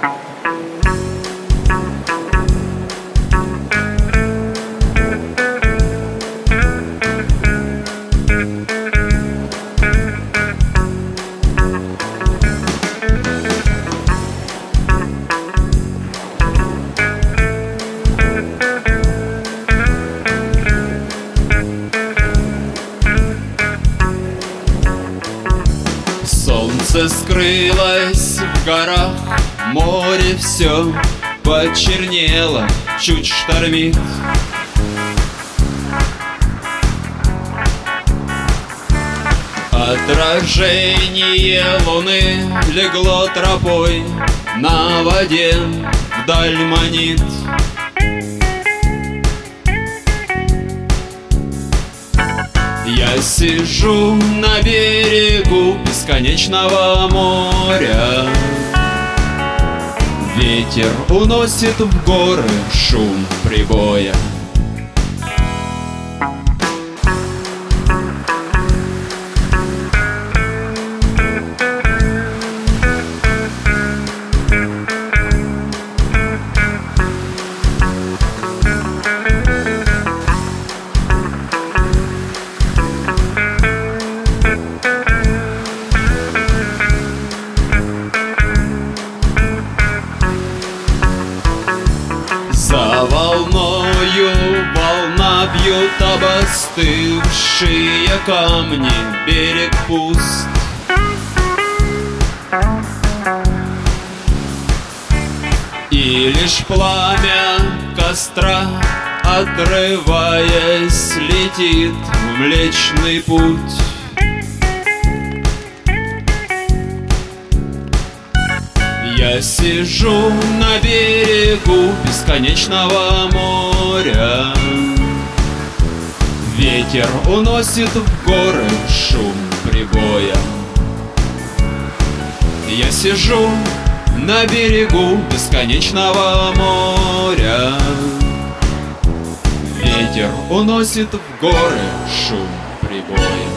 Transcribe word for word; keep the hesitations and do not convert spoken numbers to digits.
Солнце скрылось в горах, море все почернело, чуть штормит. Отражение луны легло тропой, на воде вдаль манит. Я сижу на берегу бесконечного моря. Ветер уносит в горы шум прибоя. За волною волна бьет об остывшие камни, берег пуст. И лишь пламя костра, отрываясь, летит в Млечный Путь. Я сижу на берегу бесконечного моря. Ветер уносит в горы шум прибоя. Я сижу на берегу бесконечного моря. Ветер уносит в горы шум прибоя.